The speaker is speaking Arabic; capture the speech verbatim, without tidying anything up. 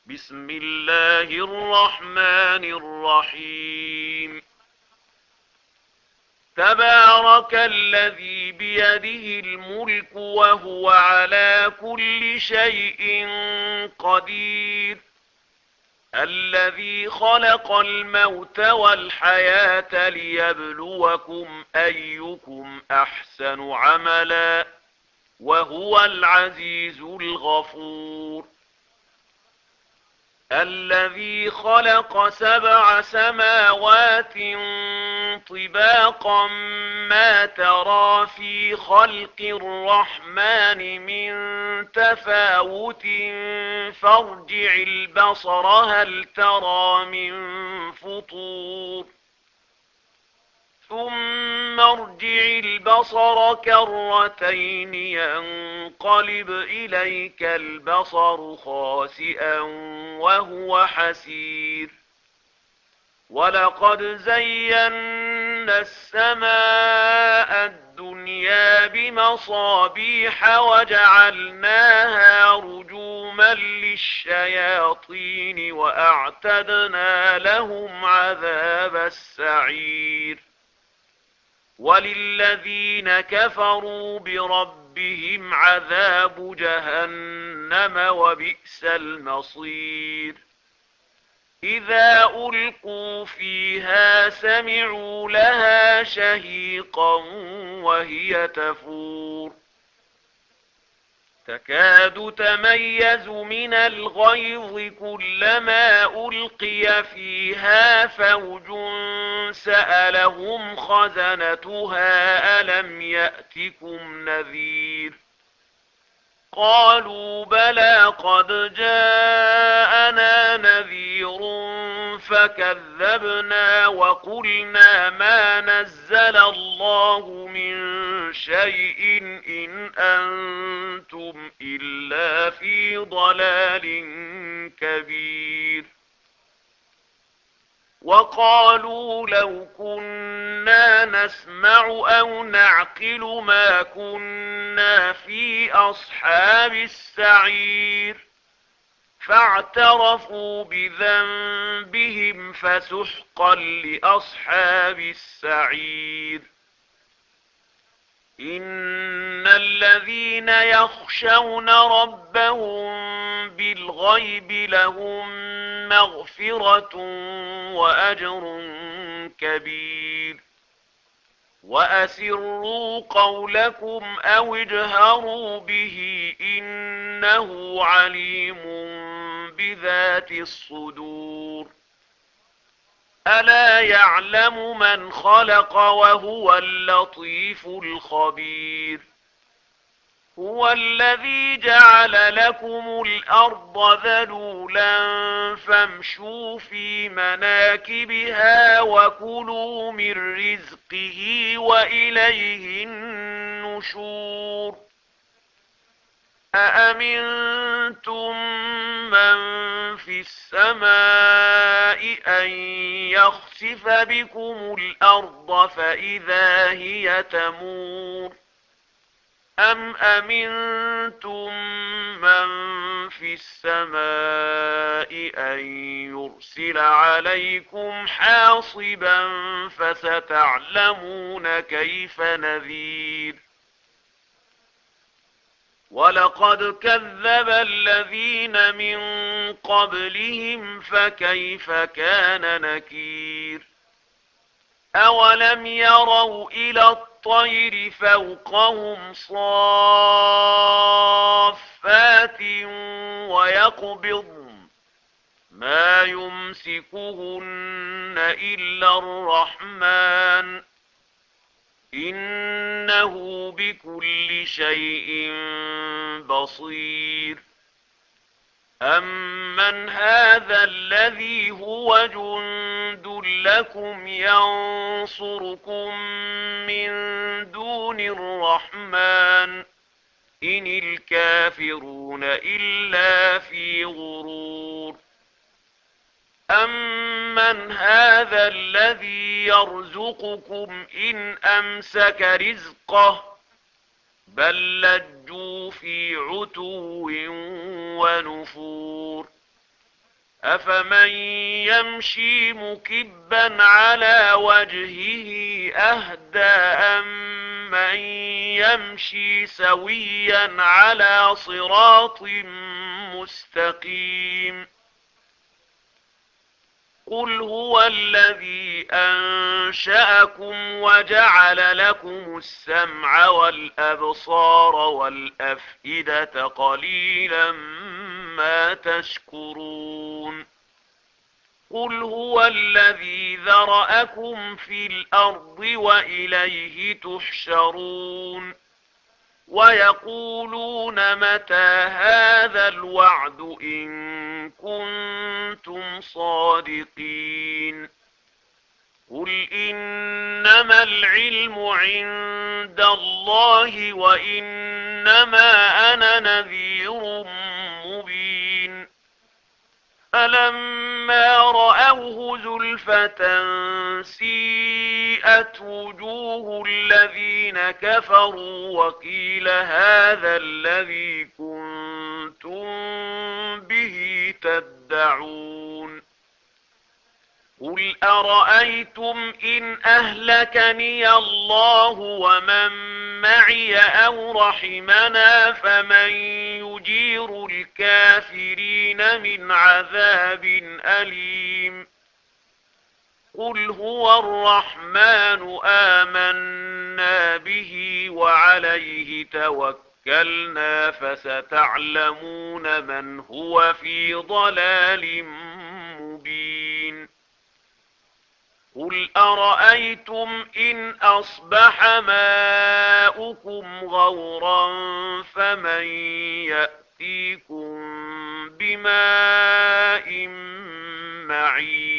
بسم الله الرحمن الرحيم. تبارك الذي بيده الملك وهو على كل شيء قدير. الذي خلق الموت والحياة ليبلوكم أيكم أحسن عملا وهو العزيز الغفور. الذي خلق سبع سماوات طباقا ما ترى في خلق الرحمن من تفاوت فارجع البصر هل ترى من فطور ثم ارجع البصر كرتين ينقلب إليك البصر خاسئا وهو حسير. ولقد زينا السماء الدنيا بمصابيح وجعلناها رجوما للشياطين وأعتدنا لهم عذاب السعير. وللذين كفروا بربهم عذاب جهنم وبئس المصير. إذا ألقوا فيها سمعوا لها شهيقا وهي تفور تكاد تميز من الغيظ كلما ألقي فيها فوج سألهم خزنتها ألم يأتكم نذير قالوا بلى قد جاءنا نذير فكذبنا وقلنا ما نزل الله من شيء إن أنتم إلا في ضلال كبير. وقالوا لو كنا نسمع أو نعقل ما كنا في أصحاب السعير فاعترفوا بذنبهم فسحقا لأصحاب السعير. إن الذين يخشون ربهم بالغيب لهم مغفرة وأجر كبير. وأسروا قولكم أو اجهروا به إنه عليم بذات الصدور. ألا يعلم من خلق وهو اللطيف الخبير. هو الذي جعل لكم الأرض ذلولا فامشوا في مناكبها وكلوا من رزقه وإليه النشور. أأمنتم من في السماء أن يخسف بكم الأرض فإذا هي تمور أم أمنتم من في السماء أن يرسل عليكم حاصبا فستعلمون كيف نذير. ولقد كذب الذين من قبلهم فكيف كان نكير. أولم يروا إلى الطير فوقهم صافات ويقبضن ما يمسكهن إلا الرحمن إنه بكل شيء بصير. أمن هذا الذي هو جند لكم ينصركم من دون الرحمن إن الكافرون إلا في غرور. أمن هذا الذي يرزقكم إن أمسك رزقه بل لجوا في عتو ونفور. أفمن يمشي مكبا على وجهه أهدى أم من يمشي سويا على صراط مستقيم قل هو الذي أنشأكم وجعل لكم السمع والأبصار والأفئدة قليلا ما تشكرون قل هو الذي ذرأكم في الأرض وإليه تحشرون ويقولون متى هذا الوعد إن كنتم صادقين قل إنما العلم عند الله وإنما أنا نذير مبين فلما رأوه زلفة سيئت وجوه الذين كفروا وقيل هذا الذي كنتم به تدعون قل أرأيتم إن أهلكني الله ومن معي أو رحمنا فمن يجير الكافرين من عذاب أليم قل هو الرحمن آمنا به وعليه توكلنا فستعلمون من هو في ضلال مبين قل أرأيتم إن أصبح ماؤكم غورا فمن يأتيكم بماء معين